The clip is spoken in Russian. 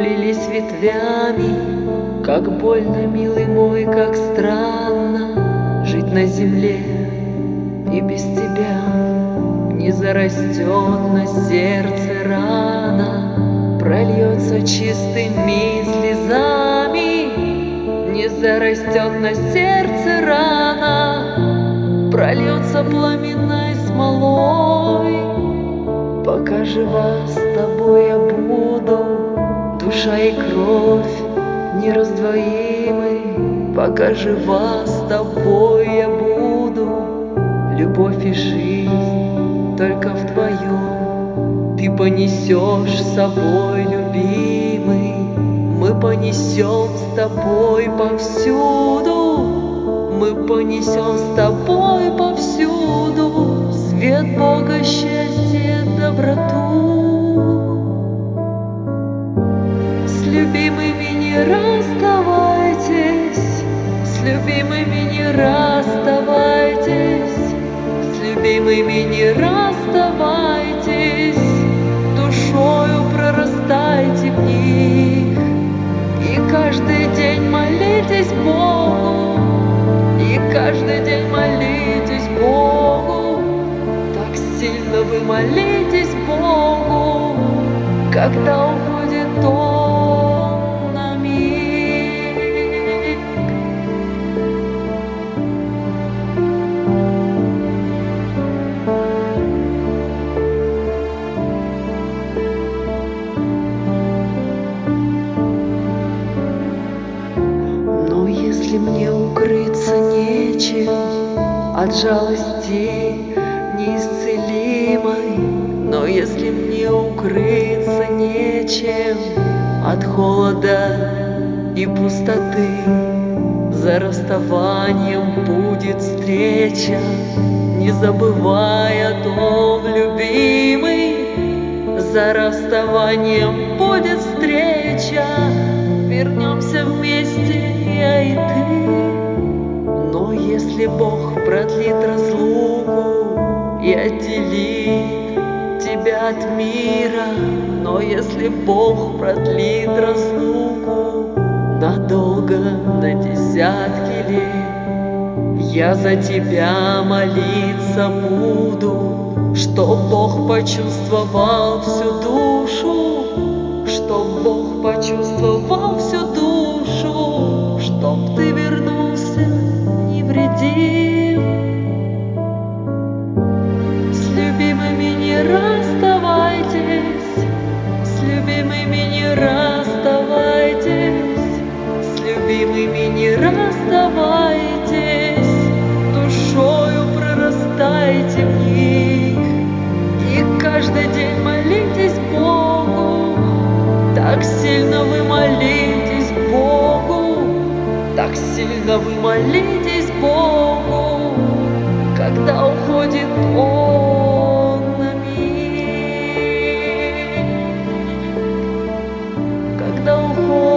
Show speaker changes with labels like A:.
A: вплелись ветвями. Как больно, милый мой, как странно жить на земле и без тебя. Не зарастет на сердце рана, прольется чистыми слезами. Не зарастет на сердце рана, прольется пламенной смолой. Пока жива с тобой я буду, душа и кровь нераздвоимы. Пока жива с тобой я буду, любовь и жизнь только вдвоем. Ты понесешь с собой, любимый, мы понесем с тобой повсюду. Мы понесем с тобой повсюду свет Бога, счастье, доброту. С любимыми не расставайтесь, с любимыми не расставайтесь, с любимыми не расставайтесь, душою прорастайте в них. И каждый день молитесь Богу, и каждый день молитесь Богу. Так сильно вы молитесь Богу, когда уходит Он на миг. Но если мне укрыться нечем от жалости неисцелимой, но если мне укрыться нечем от холода и пустоты, за расставанием будет встреча, не забывай о том, любимый. За расставанием будет встреча, вернемся вместе, я и ты. Но если Бог продлит разлуку и отделит тебя от мира, но если Бог продлит разлуку надолго, на десятки лет, я за тебя молиться буду, чтоб Бог почувствовал всю душу, чтоб Бог почувствовал всю душу, чтоб ты вернулся невредим. С любимыми не расставайтесь, с любимыми не расставайтесь, с любимыми не расставайтесь, душою прорастайте в них. И каждый день молитесь Богу, так сильно вы молитесь Богу, так сильно вы молитесь Богу, когда уходит Он на миг, когда уходит.